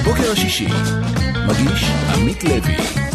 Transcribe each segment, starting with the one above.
בוקר השישי, מגיש עמית לוי.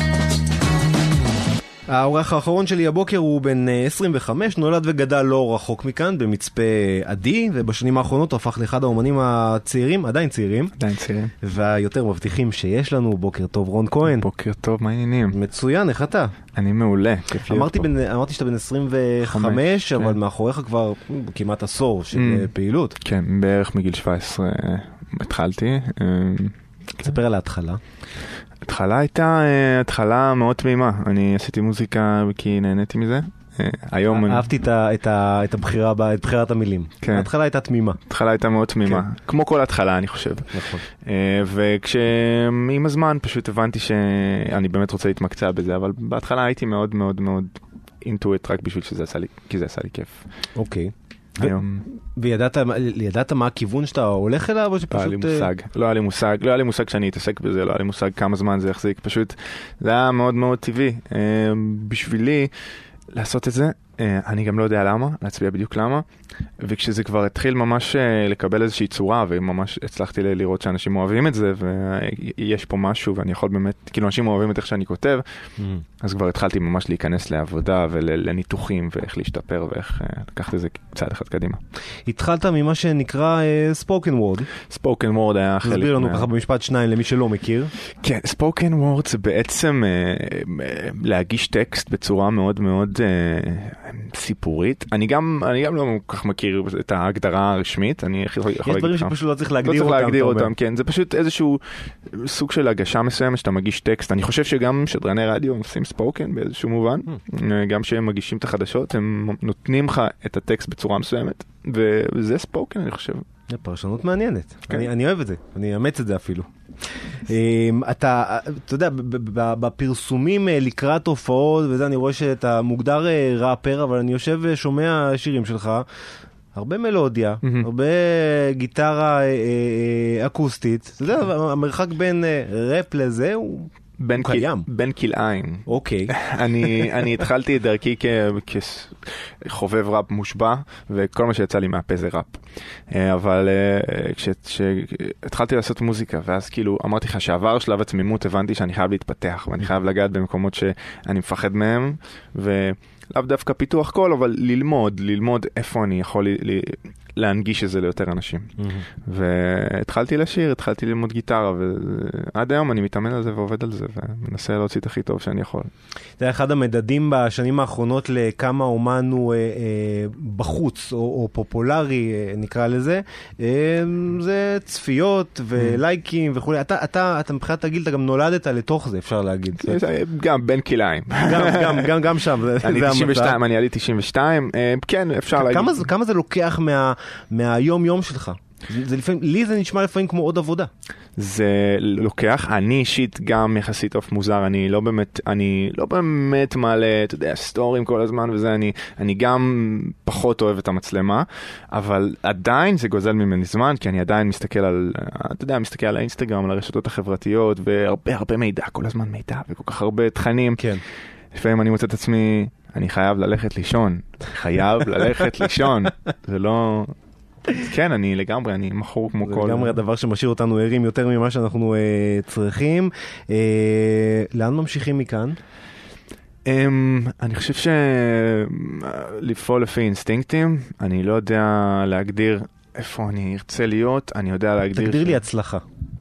האורח האחרון שלי הבוקר הוא בן 25, נולד וגדל לא רחוק מכאן, במצפה עדי, ובשנים האחרונות הוא הפך לאחד האומנים הצעירים, עדיין צעירים, והיותר מבטיחים שיש לנו. בוקר טוב רון כהן. בוקר טוב, מה העניינים? מצוין, איך אתה? אני מעולה. אמרתי שאתה בן 25, אבל מאחוריך כבר כמעט עשור של פעילות. כן, בערך מגיל 17 התחלתי. תספר על ההתחלה. התחלה הייתה התחלה מאוד תמימה. אני עשיתי מוזיקה כי נהניתי מזה. היום אהבתי את בחירת המילים. ההתחלה הייתה תמימה. ההתחלה הייתה מאוד תמימה. כמו כל התחלה, אני חושב. נכון. וכשעם הזמן פשוט הבנתי שאני באמת רוצה להתמקצע בזה, אבל בהתחלה הייתי מאוד מאוד מאוד אינטואיט רק בשביל שזה עשה לי כיף. אוקיי. וידעת מה הכיוון שאתה הולך אליו? לא היה לי מושג שאני אתעסק בזה, לא היה לי מושג כמה זמן זה יחזיק, פשוט זה היה מאוד מאוד טבעי בשבילי לעשות את זה. אני גם לא יודע למה, להצביע בדיוק למה, וכשזה כבר התחיל ממש לקבל איזושהי צורה, וממש הצלחתי לראות שאנשים אוהבים את זה, ויש פה משהו, ואני יכול באמת, כאילו אנשים אוהבים את איך שאני כותב, אז כבר התחלתי ממש להיכנס לעבודה ולניתוחים, ואיך להשתפר, ואיך לקחת את זה צעד אחד קדימה. התחלת ממה שנקרא spoken word. spoken word היה חלק. תסביר לנו ככה במשפט שניים למי שלא מכיר. כן, spoken word זה בעצם להגיש טקסט בצורה מאוד מאוד סיפורית. אני גם לא כל כך מכיר את ההגדרה הרשמית. יש דברים שפשוט לא צריך להגדיר אותם. כן, זה פשוט איזשהו סוג של הגשה מסוים שאתה מגיש טקסט. אני חושב שגם שדרני רדיו עושים ספוקן באיזשהו מובן. גם שהם מגישים את החדשות, הם נותנים לך את הטקסט בצורה מסוימת, וזה ספוקן, אני חושב. זה פרשנות מעניינת. אני אוהב את זה. אני אמץ את זה אפילו. אתה יודע, בפרסומים לקראת הופעות וזה, אני רואה שאתה מוגדר ראפר, אבל אני יושב ושומע שירים שלך, הרבה מלודיה, הרבה גיטרה אקוסטית. אתה יודע, המרחק בין ראפ לזה הוא קיים. בין כלאיים. אוקיי. אני התחלתי את דרכי כחובב ראפ מושבע, וכל מה שיצא לי מהפה זה ראפ. אבל כשהתחלתי לעשות מוזיקה, ואז כאילו אמרתי לך שעבר שלב התמימות, הבנתי שאני חייב להתפתח, ואני חייב לגעת במקומות שאני מפחד מהם, ולאו דווקא פיתוח קול, אבל ללמוד איפה אני יכול להנגיש את זה ליותר אנשים. והתחלתי לשיר, התחלתי ללמוד גיטרה, ועד היום אני מתאמן על זה ועובד על זה, ומנסה להוציא את הכי טוב שאני יכול. זה אחד המדדים בשנים האחרונות לכמה אומן הוא בחוץ, או פופולרי, נקרא לזה, זה צפיות ולייקים וכו'. אתה מבחינת הגיל, אתה גם נולדת לתוך זה, אפשר להגיד. גם בין כלאיים. גם שם. אני 92, אני עלי 92, כן, אפשר להגיד. כמה זה לוקח מהיום-יום שלך? לי זה נשמע לפעמים כמו עוד עבודה. זה לוקח, אני אישית גם יחסית אוף מוזר, אני לא באמת מעלה, אתה יודע, סטורים כל הזמן וזה, אני גם פחות אוהב את המצלמה, אבל עדיין זה גוזל ממני זמן, כי אני עדיין מסתכל על האינסטגרם, על הרשתות החברתיות, והרבה הרבה מידע, כל הזמן מידע, וכל כך הרבה תכנים. כן. לפעמים אני מוצא את עצמי, אני חייב ללכת לישון. זה לא... כן, אני לגמרי, אני מחור כמו כל... זה לגמרי הדבר שמשאיר אותנו ערים יותר ממה שאנחנו צריכים. לאן ממשיכים מכאן? אני חושב לפעול לפי אינסטינקטים, אני לא יודע להגדיר איפה אני ארצה להיות, אני יודע להגדיר... תגדיר לי הצלחה.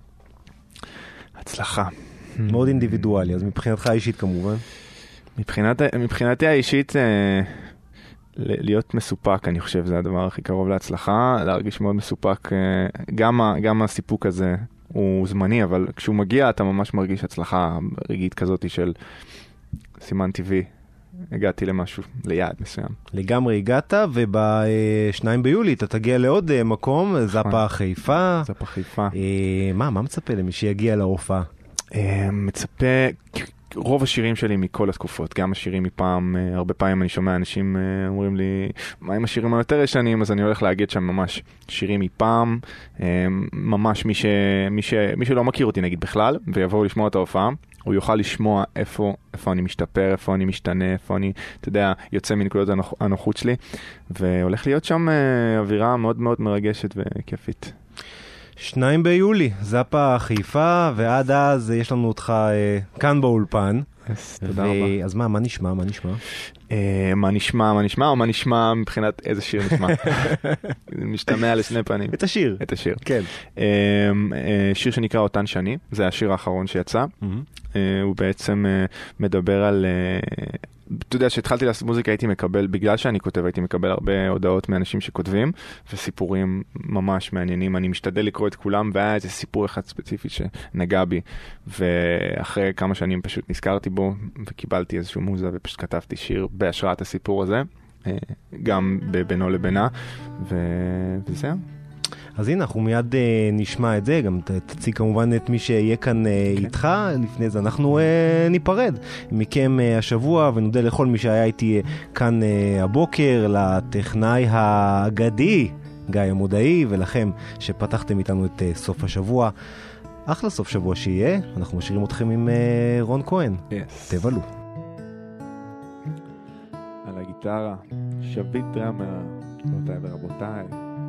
הצלחה. מאוד אינדיבידואלי, אז מבחינתך האישית כמובן. מבחינתי האישית... להיות מסופק, אני חושב, זה הדבר הכי קרוב להצלחה, להרגיש מאוד מסופק, גם הסיפוק הזה הוא זמני, אבל כשהוא מגיע אתה ממש מרגיש הצלחה רגעית כזאת של סימן טבעי, הגעתי למשהו, ליעד מסוים. לגמרי הגעת, וב-2 ביולי אתה תגיע לעוד מקום, זאפה חיפה. זאפה חיפה. מה מצפה למי שיגיע להופעה? מצפה... רוב השירים שלי מכל התקופות, גם השירים מפעם, הרבה פעמים אני שומע אנשים אומרים לי, מה עם השירים היותר ישנים? אז אני הולך להגיד שם ממש שירים מפעם, ממש מי שלא מכיר אותי נגיד בכלל, ויבואו לשמוע את ההופעה, הוא יוכל לשמוע איפה אני משתפר, איפה אני משתנה, איפה אני, אתה יודע, יוצא מנקודות הנוחות שלי, והולך להיות שם אווירה מאוד מאוד מרגשת וכיפית. 2 ביולי, זאפה חיפה, ועד אז יש לנו אותך כאן באולפן. תודה רבה. אז מה נשמע? מה נשמע מבחינת איזה שיר נשמע? משתמע לשני פנים. את השיר. כן. שיר שנקרא אותן שנים, זה השיר האחרון שיצא. הוא בעצם מדבר על... אתה יודע, שהתחלתי לעשות מוזיקה הייתי מקבל, בגלל שאני כותב הייתי מקבל הרבה הודעות מאנשים שכותבים, וסיפורים ממש מעניינים. אני משתדל לקרוא את כולם, והיה איזה סיפור אחד ספציפי שנגע בי, ואחרי כמה שנים פשוט נזכרתי בו, וקיבלתי איזשהו מוזה, ופשוט כתבתי שיר בהשראת הסיפור הזה, גם בינו לבינה, וזהו. אז הנה, אנחנו מיד נשמע את זה, גם תציג כמובן את מי שיהיה כאן איתך, לפני זה אנחנו ניפרד מכם השבוע, ונודה לכל מי שהיה איתי כאן הבוקר, לטכנאי האגדי, גיא המודעי, ולכם שפתחתם איתנו את סוף השבוע. אחלה סוף שבוע שיהיה, אנחנו משאירים אתכם עם רון כהן. תבלו. על הגיטרה, שביט דרמר, רבותיי ורבותיי.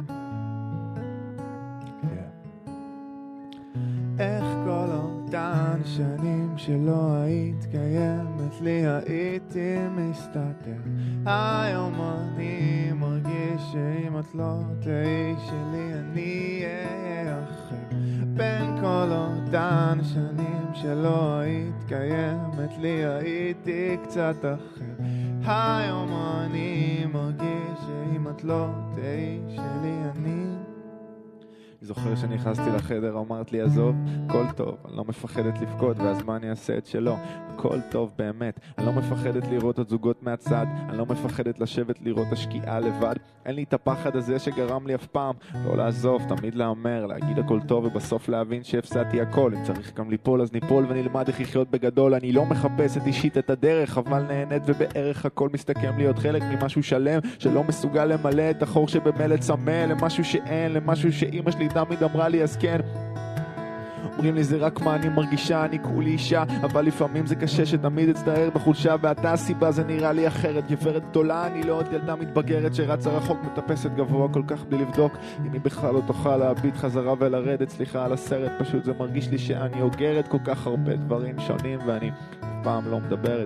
איך כל אותן שנים שלא היית קיימת לי הייתי מסתתר. היום אני מרגיש שאם את לא תהיי שלי אני אהיה אחר. בין כל אותן שנים שלא היית קיימת לי הייתי קצת אחר. היום אני מרגיש שאם את לא תהיי שלי אני... אני זוכר שנכנסתי לחדר, אמרת לי, עזוב, הכל טוב, אני לא מפחדת לפקוד, ואז מה אני אעשה את שלו? הכל טוב באמת, אני לא מפחדת לראות את זוגות מהצד, אני לא מפחדת לשבת לראות השקיעה לבד, אין לי את הפחד הזה שגרם לי אף פעם, לא לעזוב, תמיד לאמר, להגיד הכל טוב, ובסוף להבין שהפסדתי הכל, אם צריך גם ליפול אז ניפול ונלמד איך לחיות בגדול, אני לא מחפש את אישית את הדרך, אבל נהנית ובערך הכל מסתכם להיות חלק ממשהו שלם, שלא מסוגל למלא את החור שבמלא צמא, למשהו שאין, למשהו שאמא שלי תמיד אמרה לי אז כן. אומרים לי זה רק מה אני מרגישה, אני כולי אישה, אבל לפעמים זה קשה שתמיד אצטער בחולשה, ואתה הסיבה זה נראה לי אחרת. גברת גדולה, אני לא עוד ילדה מתבגרת שרצה רחוק, מטפסת גבוה כל כך בלי לבדוק אם היא בכלל לא תוכל להביט חזרה ולרדת. סליחה על הסרט, פשוט זה מרגיש לי שאני אוגרת כל כך הרבה דברים שונים, ואני אף פעם לא מדברת.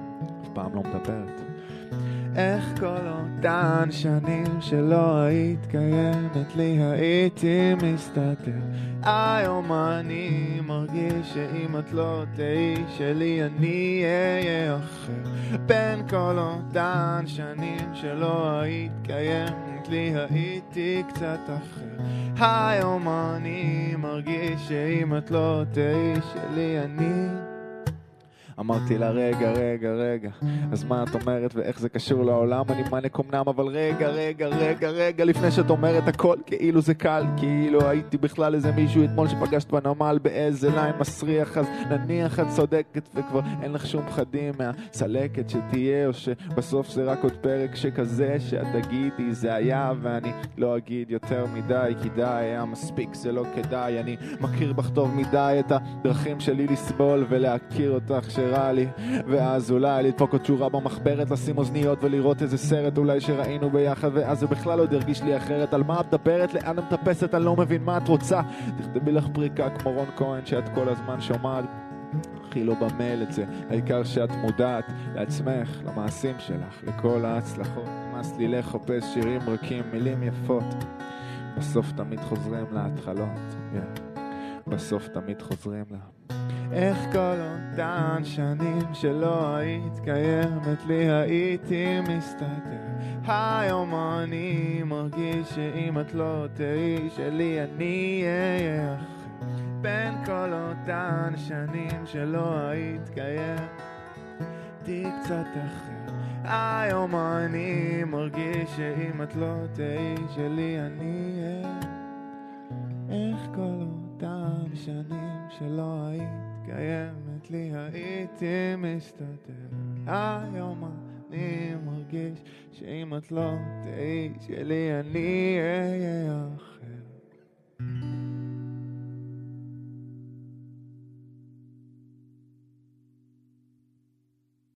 איך כל אותן שנים שלא היית קיימת לי הייתי מסתתר. היום אני מרגיש שאם את לא תהיי שלי אני אהיה אחר. בין כל אותן שנים שלא היית קיימת לי הייתי קצת אחר. היום אני מרגיש שאם את לא תהיי שלי אני... אמרתי לה רגע, אז מה את אומרת ואיך זה קשור לעולם? אני מניק אמנם, אבל רגע, לפני שאת אומרת הכל כאילו זה קל, כאילו הייתי בכלל איזה מישהו אתמול שפגשת בנמל באיזה ליין מסריח, אז נניח את צודקת וכבר אין לך שום פחדים מהצלקת שתהיה, או שבסוף זה רק עוד פרק שכזה שאת תגידי זה היה, ואני לא אגיד יותר מדי כי די היה מספיק, זה לא כדאי, אני מכיר בך טוב מדי את הדרכים שלי לסבול ולהכיר אותך רע לי, ואז אולי לדפוק עוד שורה במחברת, לשים אוזניות ולראות איזה סרט אולי שראינו ביחד, ואז זה בכלל עוד הרגיש לי אחרת. על מה את מדברת? לאן את מטפסת? אני לא מבין מה את רוצה. תכתבי לך פריקה כמו רון כהן שאת כל הזמן שומעת, הכי לא במייל את זה, העיקר שאת מודעת לעצמך, למעשים שלך, לכל ההצלחות. נמאס לי לחפש שירים רכים, מילים יפות, בסוף תמיד חוזרים להתחלות, בסוף תמיד חוזרים לה. איך כל אותן שנים שלא היית קיימת לי הייתי מסתתר. היום אני מרגיש שאם את לא תהיי שלי אני אהיה אחר. בין כל אותן שנים שלא היית קיימת לי קצת אחר. היום אני מרגיש שאם את לא תהיי שלי אני אהיה. איך כל אותן שנים שלא היית קיימת לי הייתי מסתתר. היום אני מרגיש שאם את לא תהיי שלי אני אהיה אחר.